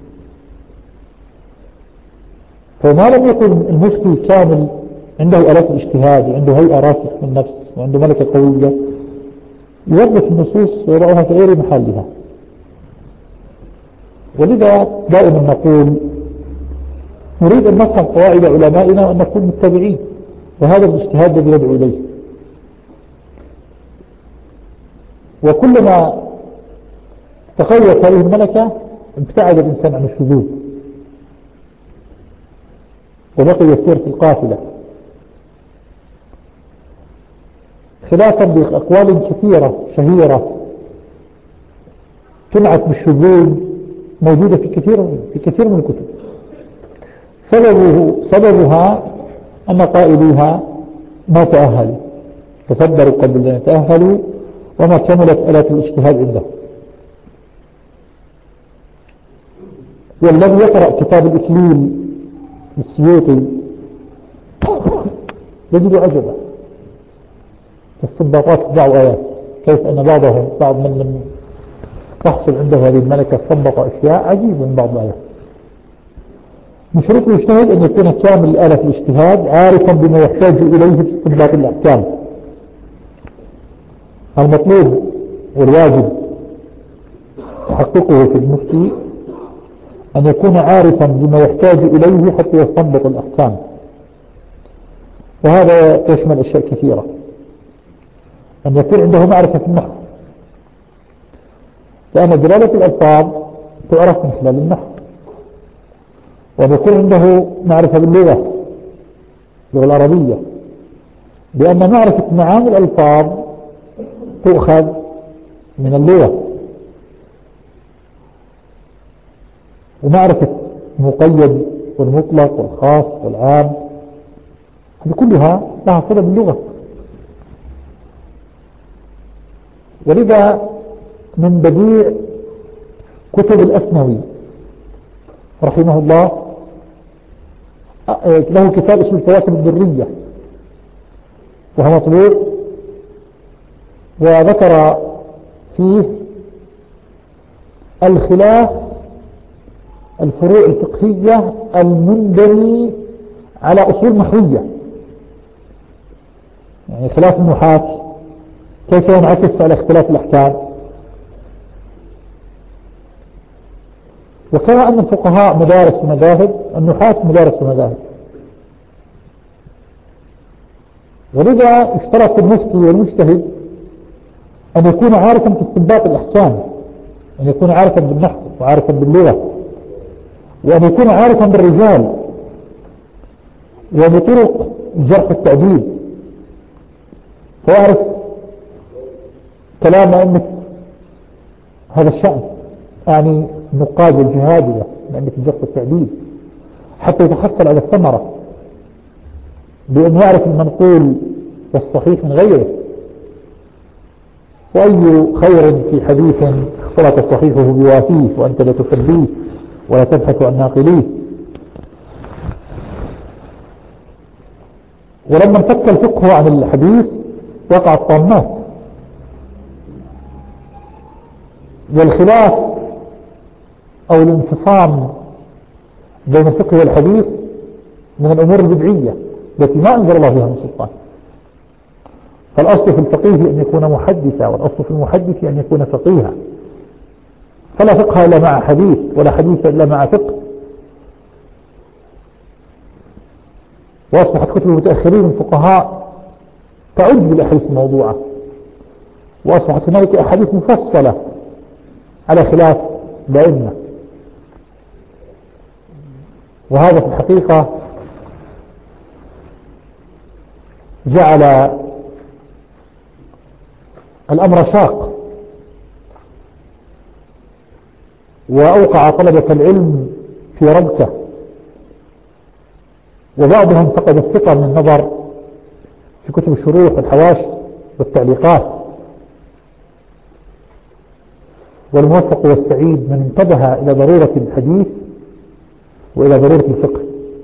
فما لم يكن المفتي كامل عنده آلات الاجتهاد وعنده هيئة راسخ من النفس وعنده ملكة قوية، يوظف النصوص ويضعها في غير محلها. ولذا دائما نقول نريد أن نفهم قواعد علمائنا وأن نكون متبعين، وهذا الاجتهاد الذي ندعو إليه. وكلما تقوت هذه الملكة ابتعد الإنسان عن الشذوذ وبقي يسير في القافلة، خلافا لأقوال كثيرة شهيرة تنعت بالشذوذ موجودة في كثير من الكتب. سببها أن قائليها ما تأهلوا، تصدروا قبل أن يتأهلوا، وما كملت آلات الاجتهاد عنده. والذي يقرأ كتاب الإكليل للسيوطي يجد عجبا في استنباطات بعض آيات، كيف أن بعض من لم تحصل عنده هذه الملكة استنبط أشياء عجيبة من بعض الآيات. من شروط المجتهد أن يكون كامل الآلة في الاجتهاد عارفا بما يحتاج إليه في استنباط الأحكام. المطلوب والواجب تحققه في المفتي أن يكون عارفا بما يحتاج إليه حتى يستنبط الأحكام، وهذا يشمل أشياء كثيرة. أن يكون عنده معرفة في النحو، لأن دلالة الألفاظ تعرف من خلال النحو. وأن يكون عنده معرفة باللغة، اللغة العربية، لأن معرفة معاني الألفاظ تؤخذ من اللغة. ومعرفة المقيد والمطلق والخاص والعام هذه كلها لها صلة باللغة. ولذا من بديع كتب الأسنوي رحمه الله له كتاب اسمه الكواكب الدرية، وهو مطبوع، وذكر فيه الخلاف الفروع الفقهية المنبني على أصول نحوية، يعني خلاف النحاة كيف ينعكس على اختلاف الأحكام. وكما أن الفقهاء مدارس ومذاهب، النحاة مدارس ومذاهب. ولذا اشترط المفتي والمجتهد أن يكون عارفا في استنباط الأحكام، أن يكون عارفا بالنحو وعارفا باللغة، وأن يكون عارفا بالرجال وبطرق الجرح والتعديل، فيعرف كلام أئمة هذا الشأن، يعني نقاد والجهادية من أئمة الجرح والتعديل، حتى يتحصل على الثمرة بأن يعرف المنقول والصحيح من غيره. وأي خير في حديث اختلط صحيحه بوافيه وأنت لا تفليه ولا تبحث عن ناقليه. ولما انفك الفقه عن الحديث وقع الطامات، والخلاف أو الانفصام بين الفقه والحديث من الأمور البدعية التي ما أنزل الله بها من سلطان. فالأصل في الفقيه أن يكون محدثا، والأصل في المحدث أن يكون فقيها، فلا فقه إلا مع حديث، ولا حديث إلا مع فقه. وأصبحت كتب المتأخرين الفقهاء تعج بالأحاديث الموضوعة، وأصبحت هنالك أحاديث مفصلة على خلاف الأئمة. وهذا في الحقيقة جعل الأمر شاق، وأوقع طلبة العلم في ربكة، وبعضهم فقد الثقة من النظر في كتب الشروح والحواشي والتعليقات. والموفق والسعيد من انتبه إلى ضرورة الحديث وإلى ضرورة الفقه.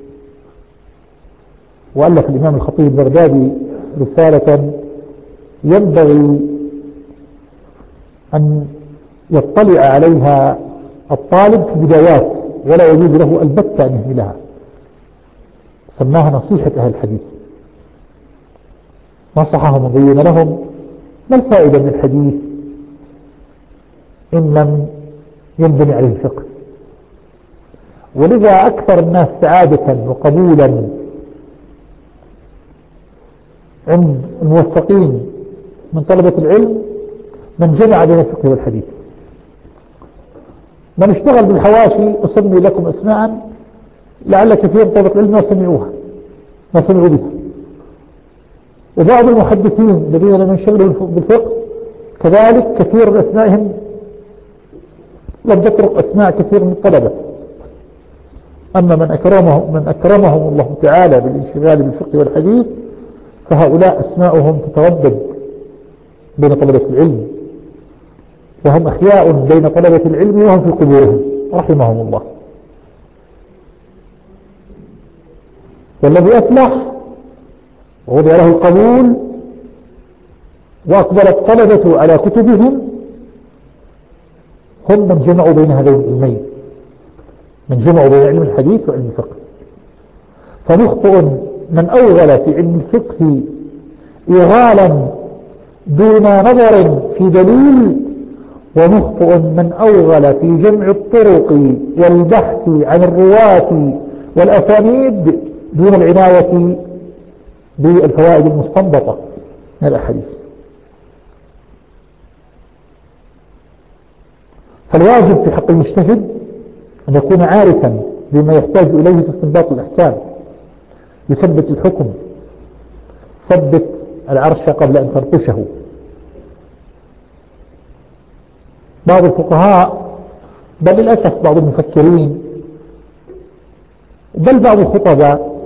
وألف الإمام الخطيب البغدادي رسالة ينبغي أن يطلع عليها الطالب في بدايات، ولا يجوز له البتة أن يهملها، سماها نصيحة أهل الحديث. نصحهم وبين لهم ما الفائدة من الحديث إن لم ينبني عليه الفقه. ولذا أكثر الناس سعادة وقبولا عند الموفقين من طلبة العلم من جمع بين الفقه والحديث. من اشتغل بالحواشي أسمي لكم أسماء لعل كثير من طلبة العلم ما سمعوا بها. وبعض المحدثين الذين لم ينشغلوا بالفقه كذلك كثير من أسمائهم لم تطرق أسماء كثير من الطلبة. أما من أكرمهم الله تعالى بالانشغال بالفقه والحديث فهؤلاء أسماؤهم تتردد بين طلبة العلم، وهم أحياء بين طلبة العلم وهم في قبورهم رحمهم الله. والذي أفلح ووضع له القبول وأقبل الطلبة على كتبهم هم من جمعوا بين هذين العلمين، من جمعوا بين علم الحديث وعلم الفقه. فنخطئ من أوغل في علم الفقه إغالا دون نظر في دليل، ونخطئ من أوغل في جمع الطرق والبحث عن الرواة والأسانيد دون العناية بالفوائد المستنبطة من الأحاديث. فالواجب في حق المجتهد أن يكون عارفا بما يحتاج إليه في استنباط الأحكام، يثبت الحكم، ثبت العرش قبل أن تنقشه. بعض الفقهاء بل للأسف بعض المفكرين بل بعض الخطباء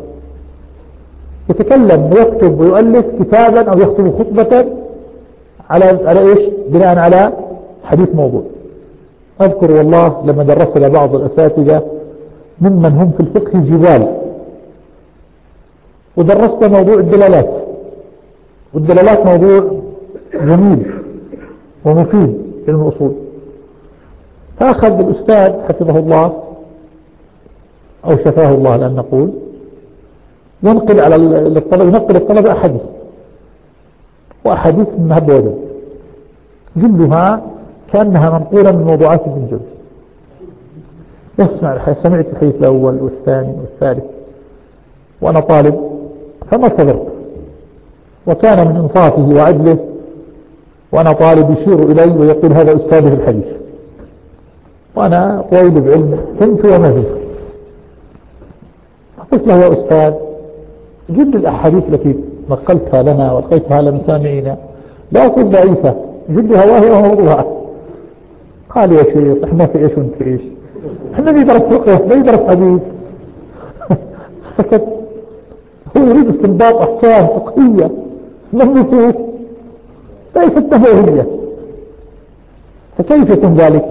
يتكلم ويكتب ويؤلف كتابا أو يخطب خطبة على إيش؟ بناء على حديث موضوع. أذكر والله لما درسنا بعض الأساتذة ممن هم في الفقه جبال، ودرست موضوع الدلالات، والدلالات موضوع جميل ومفيد في علم الأصول. فأخذ الأستاذ حفظه الله أو شفاه الله لأن نقول ينقل على الطلبة أحاديث، وأحاديث من مهب وجد جلها كأنها منقولة من موضوعات ابن جوزي. يسمع سمعت الحديث الأول والثاني والثالث وأنا طالب فما صبرت، وكان من إنصافه وعدله وأنا طالب يشير إلي ويقول هذا أستاذ في الحديث، وأنا طويل بعلم كنت وما زلت. فقلت له يا أستاذ جل الأحاديث التي نقلتها لنا والقيتها لمسامعنا لا أقول ضعيفة، جلها واهية وموضوعها. قال يا شيخ احنا في ايش وانت في ايش؟ احنا ندرس فقه لا ندرس حديث. سكت. هو يريد استنباط احكام فقهية من النصوص ليست نبوية، فكيف يكون ذلك؟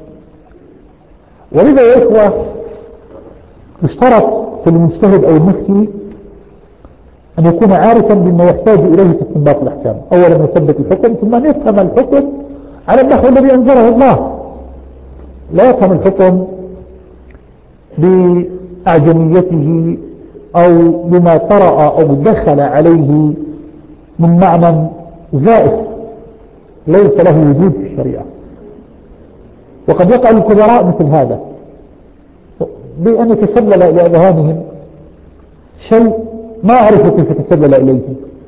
ولذا يا إخوة يشترط في المجتهد أو المفتي أن يكون عارفا بما يحتاج إليه في استنباط الأحكام. أولا يثبت الحكم، ثم أن يفهم الحكم على النحو الذي أنزله الله، لا يفهم الحكم بأعجميته أو بما طرأ أو دخل عليه من معنى زائف ليس له وجود في الشريعة. وقد يقع الكبراء مثل هذا بأن يتسلل إلى أذهانهم شيء ما أعرف كيف يتسلل إليه.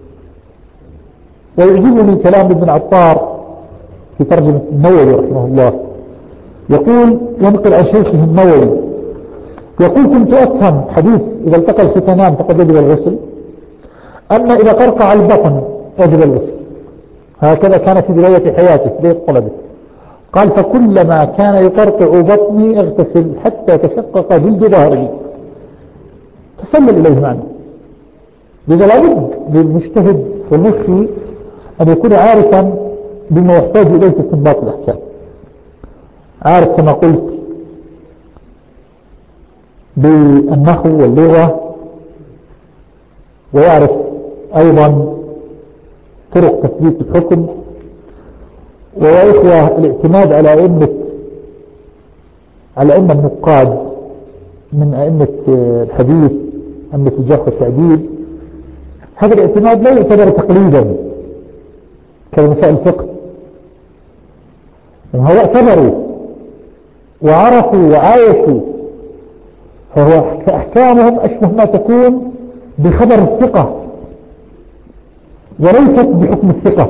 ويعجبني كلام ابن عطار في ترجمة النووي رحمه الله، يقول ينقل عن شيخه النووي يقول كنت أفهم حديث إذا التقى الختانان فقد وجب الغسل أن إذا قرقع البطن وجب الغسل. هكذا كان في بداية حياته بيت طلبه. قال فكلما كان يقرقع بطني اغتسل حتى تشقق جلد ظهري. تسلل إليه معنى. لذا لابد للمجتهد والمفتي أن يكون عارفا بما يحتاج إليه في استنباط الأحكام، عارف كما قلت بالنحو واللغة، ويعرف أيضا طرق تثبيت الحكم. ويا إخوة الاعتماد على أئمة النقاد من أئمة الحديث أئمة الجرح والتعديل، هذا الاعتماد لا يعتبر تقليدا كمسائل الفقه. هؤلاء اعتبروا وعرفوا وعايشوا، فهو أحكامهم أشبه ما تكون بخبر الثقة وليست بحكم الثقة.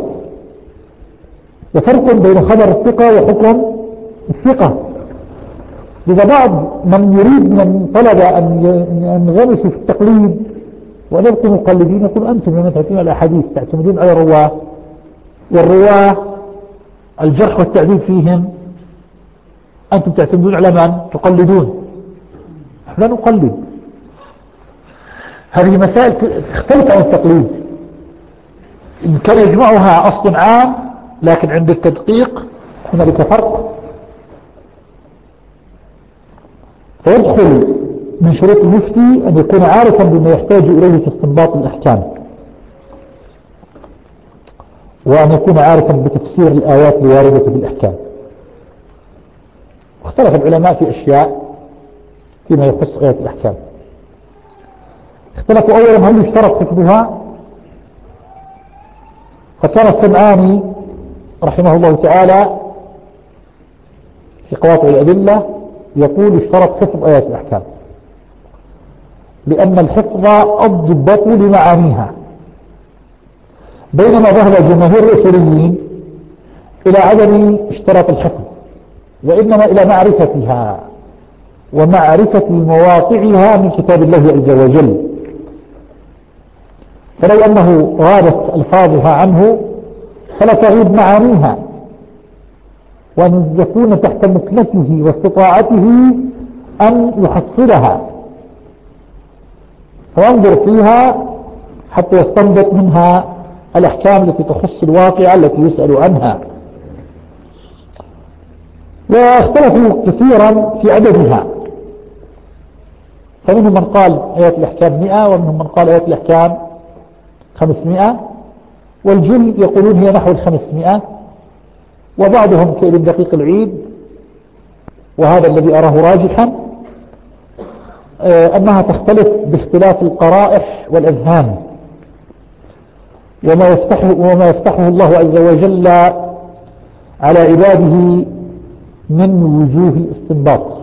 وفرق بين خبر الثقة وحكم الثقة. لذا بعض من يريد من طلب أن ينغمسوا في التقليد وأن يبقوا مقلدين يقول أنتم لما تعتمدون على الأحاديث تعتمدون على الرواة، والرواة الجرح والتعديل فيهم، أنتم تعتمدون على من؟ تقلدون. نحن لا نقلد. هذه مسائل تختلف عن التقليد. إن كان يجمعها أصل عام، لكن عند التدقيق هنالك فرق. فيدخل من شروط المفتي أن يكون عارفا بما يحتاج إليه في استنباط الأحكام، وأن يكون عارفا بتفسير الآيات الواردة في الأحكام. واختلف العلماء في أشياء فيما يخص آيات الأحكام. اختلفوا أولا هل يشترط حفظها؟ فكان السمعاني رحمه الله تعالى في قواطع الأدلة يقول يشترط حفظ آيات الأحكام، لأن الحفظ الضبط لمعانيها، بينما ذهب جماهير الأصوليين إلى عدم اشتراط الحفظ، وإنما إلى معرفتها ومعرفة مواقعها من كتاب الله عز وجل. فلو أنه غابت ألفاظها عنه فلا تغيب معانيها، وأن يكون تحت مكنته واستطاعته أن يحصلها وينظر فيها حتى يستنبط منها الأحكام التي تخص الواقع التي يسأل عنها. واختلفوا كثيرا في عددها، فمنهم من قال آيات الأحكام 100، ومنهم من قال آيات الأحكام 500، والجل يقولون هي نحو 500. وبعضهم كابن دقيق العيد، وهذا الذي أراه راجحا، أنها تختلف باختلاف القرائح والأذهان وما يفتحه الله عز وجل على عباده من وجوه الاستنباط.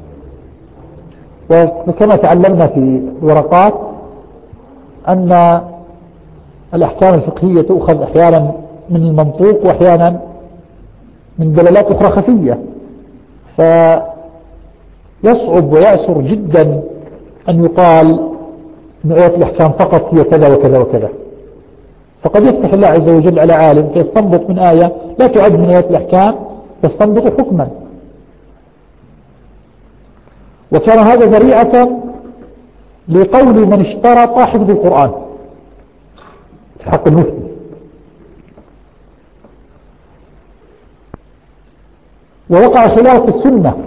وكما تعلمنا في ورقات أن الأحكام الفقهية تؤخذ أحيانا من المنطوق وأحيانا من دلالات أخرى خفية. فيصعب ويأسر جدا أن يقال أن آيات الأحكام فقط هي كذا وكذا وكذا. فقد يفتح الله عز وجل على عالم فيستنبط من آية لا تعد من آيات الأحكام، يستنبط حكما. وكان هذا ذريعة لقول من اشترط حفظ القرآن في حق المفتي. ووقع خلاف السنة،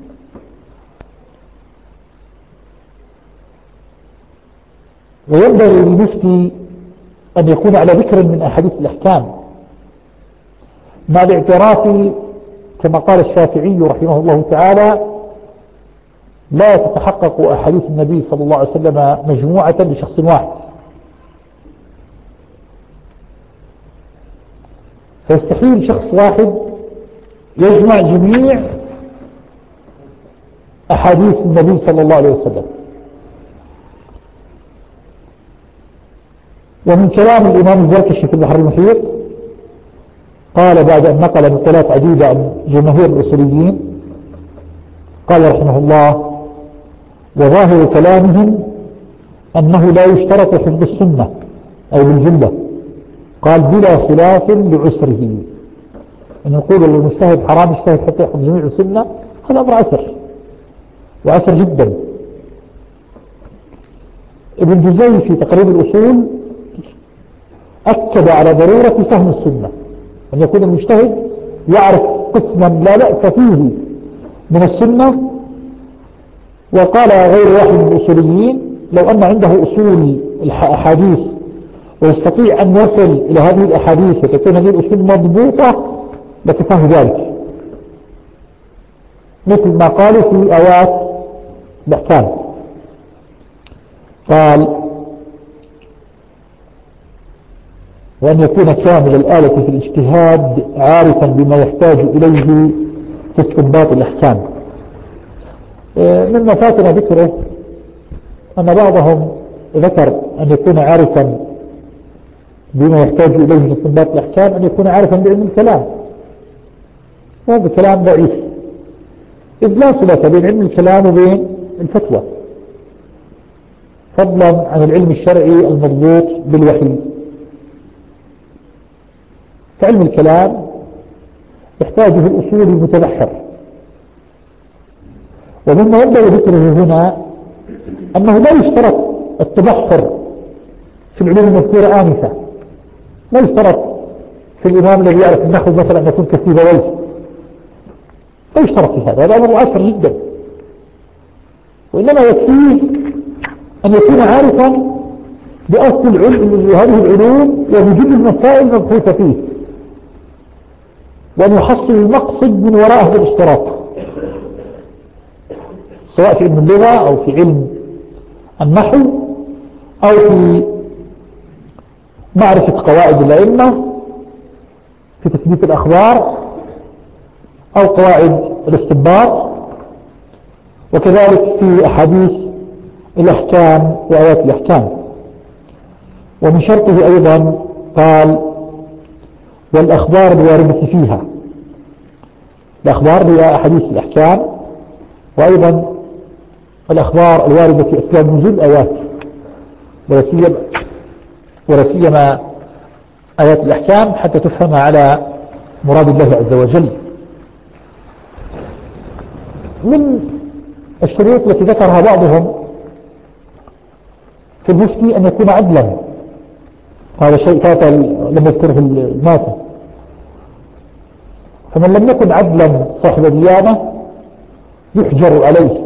وينبغي للمفتي أن يكون على ذكر من أحاديث الأحكام، مع الاعتراف كما قال الشافعي رحمه الله تعالى: لا تتحقق أحاديث النبي صلى الله عليه وسلم مجموعة لشخص واحد. فيستحيل شخص واحد يجمع جميع أحاديث النبي صلى الله عليه وسلم. ومن كلام الإمام الزركشي في البحر المحيط قال بعد أن نقل نقولات عديدة عن جماهير الأصوليين، قال رحمه الله: وظاهر كلامهم أنه لا يشترط حفظ السنة أو بالجملة، قال بلا خلاف لعسره. أن يقول المجتهد حرام يجتهد حتى يحفظ جميع السنة، هذا أمر عسر وعسر جدا. ابن جزي في تقريب الأصول أكد على ضرورة فهم السنة، أن يكون المجتهد يعرف قسما لا بأس فيه من السنة. وقال غير واحد من الأصوليين: لو أن عنده أصول الأحاديث ويستطيع أن يصل إلى هذه الأحاديث وتكون هذه الأصول مضبوطة لكفاه ذلك، مثل ما قالوا في آيات الأحكام. قال: وأن يكون كامل الآلة في الاجتهاد عارفا بما يحتاج إليه في استنباط الأحكام. مما فاتنا ذكره أن بعضهم ذكر أن يكون عارفا بما يحتاج إليه في استنباط الأحكام أن يكون عارفا بعلم الكلام، وهذا كلام ضعيف، إذ لا صلة بين علم الكلام وبين الفتوى، فضلا عن العلم الشرعي المضبوط بالوحي. فعلم الكلام يحتاجه الأصول المتبحر. ومما ينبغي ذكره هنا أنه لا يشترط التبحر في العلوم المذكورة آنفة. لا يشترط في الإمام الذي يعرف النحو مثلا أن يكون كسيبويه، لا يشترط في هذا أمر عسر جدا. وإنما يكفيه أن يكون عارفا بأصل هذه العلوم وبجل المسائل المبحوثة فيه، وأن يحصل المقصد من وراء هذا الاشتراط، سواء في علم اللغة أو في علم النحو أو في معرفة قواعد الأئمة في تثبيت الأخبار أو قواعد الاستنباط، وكذلك في أحاديث الأحكام وآيات الأحكام. ومن شرطه أيضا قال: والأخبار الواردة فيها. الأخبار هي أحاديث الأحكام، وأيضا الأخبار الواردة في أسباب نزول الآيات، ولا سيما آيات الأحكام حتى تفهم على مراد الله عز وجل. من الشروط التي ذكرها بعضهم في المفتي أن يكون عدلا. هذا شيء فات لم يذكره الماتن. فمن لم يكن عدلا صاحب ديانة يحجر عليه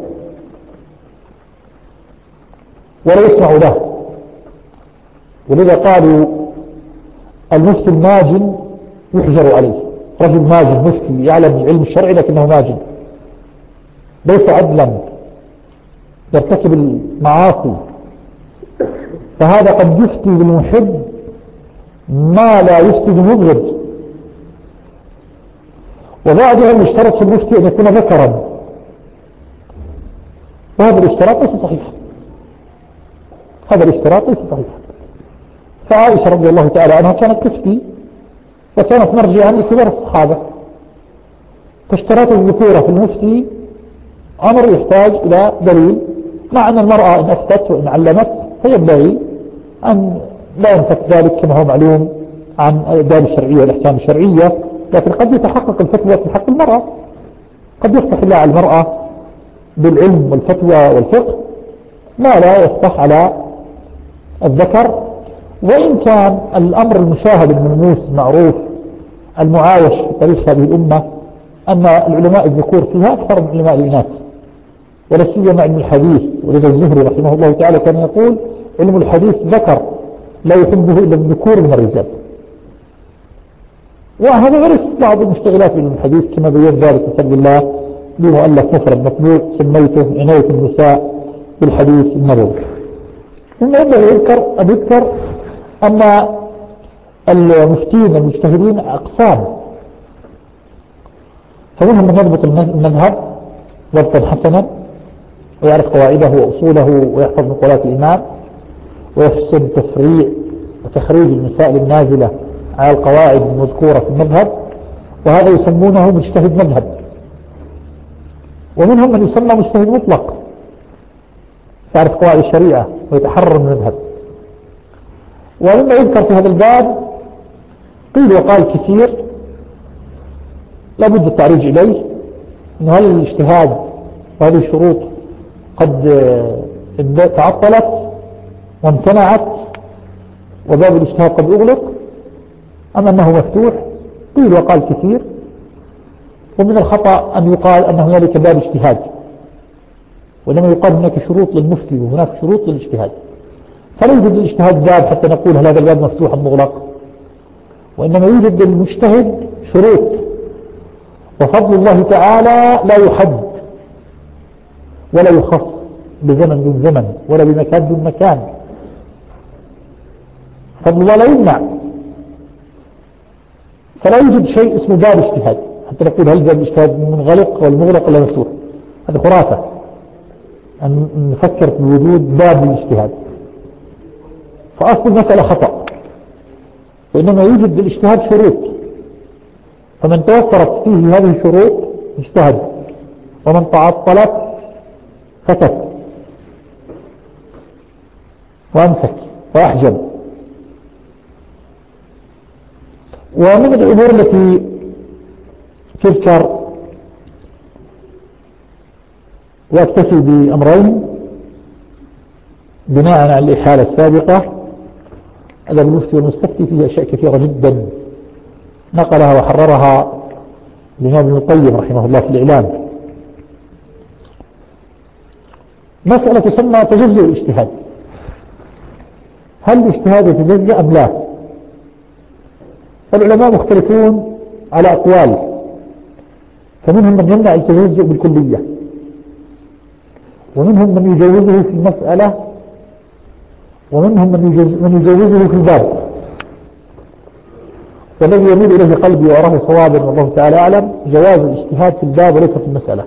ولا يسمع له. ولذا قالوا المفتي الماجن يحجر عليه. رجل ماجن مفتي يعلم العلم الشرعي لكنه ماجن ليس عدلا، يرتكب المعاصي، فهذا قد يفتي بالمحب ما لا يفتي بالمبغض. وبعضهم اشترط في المفتي أن يكون ذكرا، وهذا الاشتراط ليس صحيحا. هذا الاشتراط ليس صحيحا. فعائشة رضي الله تعالى عنها كانت تفتي، وكانت مرجعا لكبار الصحابة، فاشتراط الذكورة في المفتي أمر يحتاج إلى دليل، مع أن المرأة إن أفتت وإن علمت فينبغي أن لا ينفك ذلك كما هو معلوم عن الآداب الشرعية والأحكام الشرعية، لكن قد يتحقق الفتوى في حق المرأة، قد يفتح الله على المرأة بالعلم والفتوى والفقه ما لا يفتح على الذكر. وإن كان الأمر المشاهد الملموس المعروف المعايش في تاريخ هذه الأمة أن العلماء الذكور فيها أكثر من علماء الإناث، ولا سيما علم الحديث. ولذا الزهري رحمه الله تعالى كان يقول علم الحديث ذكر لا يحبه إلا الذكور من الرجال. وهذا عرف بعض المشتغلات بعلم الحديث كما بين ذلك بفضل الله بمؤلف مفرد مطبوع سميته عناية النساء بالحديث النبوي. ثم أذكر أن المفتين المجتهدين أقسام، فمنهم من يضبط المذهب ضبطا حسنا ويعرف قواعده وأصوله ويحفظ مقولات الإمام ويحسن تفريع وتخريج المسائل النازلة على القواعد المذكورة في المذهب، وهذا يسمونه مجتهد مذهب. ومنهم من يسمى مجتهد مطلق يعرف قواعد الشريعة ويتحرر من المذهب. ومما يذكر في هذا الباب قيل وقال كثير لابد التعريج إليه، أنه هل الاجتهاد وهذه الشروط قد تعطلت وامتنعت وباب الاجتهاد قد أغلق أم أنه مفتوح؟ قيل وقال كثير. ومن الخطأ أن يقال أن هنالك باب اجتهاد، وإنما يقال هناك شروط للمفتي وهناك شروط للاجتهاد، فلا يوجد للاجتهاد باب حتى نقول هل هذا الباب مفتوح أم مغلق، وإنما يوجد للمجتهد شروط، وفضل الله تعالى لا يحد ولا يخص بزمن دون زمن ولا بمكان دون مكان. فضل الله لا يمنع، فلا يوجد شيء اسمه باب اجتهاد حتى نقول هل باب الاجتهاد منغلق والمغلق ولا مفتوح. هذا خرافة أن نفكر في وجود باب الاجتهاد، فأصل المسألة خطأ، وإنما يوجد للاجتهاد شروط، فمن توفرت فيه هذه الشروط اجتهد، ومن تعطلت سكت وأمسك وأحجب. ومن الأمور التي تذكر واكتفي بأمرين بناء على الإحالة السابقة. هذا المفتي والمستفتي فيه أشياء كثيرة جدا نقلها وحررها الإمام ابن القيم رحمه الله في الإعلام. مسألة تسمى تجزؤ الاجتهاد، هل الاجتهاد يتجزأ أم لا؟ العلماء مختلفون على أقوال، فمنهم من يمنع التجزؤ بالكلية، ومنهم من يجوزه في المسألة، ومنهم من يجوزه في الباب. والذي يميل إليه قلبي وأراه صوابا والله تعالى أعلم جواز الاجتهاد في الباب وليس في المسألة.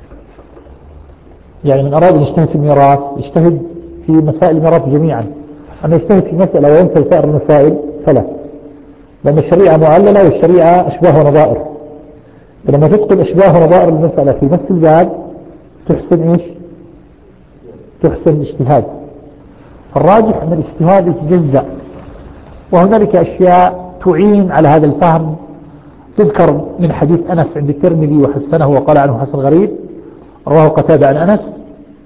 يعني من أراد أن يجتهد في الميراث يجتهد في مسائل الميراث جميعا، أما يجتهد في مسألة وينسى سائر المسائل فلا، لأن الشريعة معللة والشريعة أشباه ونظائر، فلما تدخل أشباه ونظائر المسألة في نفس الباب تحسن إيش؟ تحسن الاجتهاد. فالراجح أن الاجتهاد يتجزأ، وهنالك أشياء تعين على هذا الفهم. تذكر من حديث أنس عند الترمذي وحسنه وقال عنه حسن غريب، رواه قتادة عن أنس: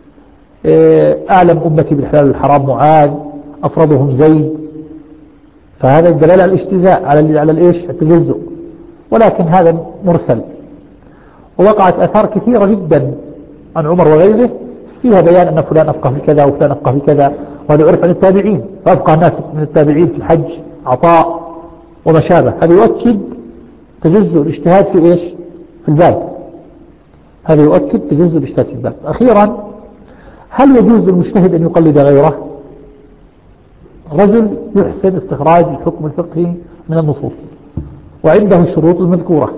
أعلم أمتي بالحلال والحرام معاذ، أفرضهم زيد. فهذا الدلالة على الاجتزاء على الإيش؟ التجزؤ، ولكن هذا مرسل. ووقعت آثار كثيرة جدا عن عمر وغيره فيها بيان أن فلان أفقه في كذا وفلان أفقه في كذا، وهذا عرف عن التابعين، فأفقه الناس من التابعين في الحج عطاء وما شابه. هذا يؤكد تجزؤ الاجتهاد في إيش؟ في الباب. هذا يؤكد تجزؤ الاجتهاد في الباب. أخيرا، هل يجوز للمجتهد أن يقلد غيره؟ رجل يحسن استخراج الحكم الفقهي من النصوص وعنده الشروط المذكورة،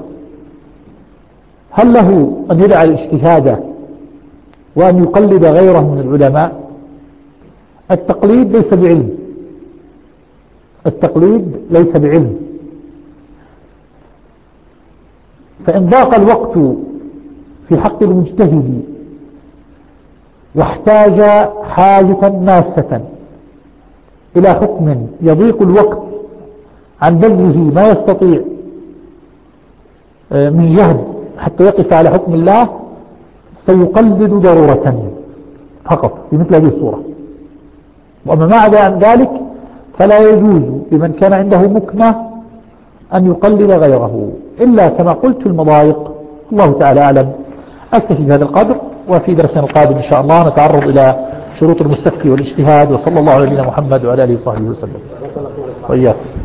هل له أن يدع الاجتهاد وأن يقلد غيره من العلماء؟ التقليد ليس بعلم، التقليد ليس بعلم، فإن ضاق الوقت في حق المجتهد واحتاج حاجة ماسة إلى حكم يضيق الوقت عن بذله ما يستطيع من جهد حتى يقف على حكم الله، فيقلد ضرورة فقط في مثل هذه الصورة. وأما ما عدا عن ذلك فلا يجوز لمن كان عنده مكنة أن يقلد غيره إلا كما قلت في المضايق. الله تعالى أعلم. أكتفي بهذا القدر، وفي درسنا القادم إن شاء الله نتعرض إلى شروط المستفتي والاجتهاد. وصلى الله على نبينا محمد وعلى آله وصحبه وسلم. وإياكم.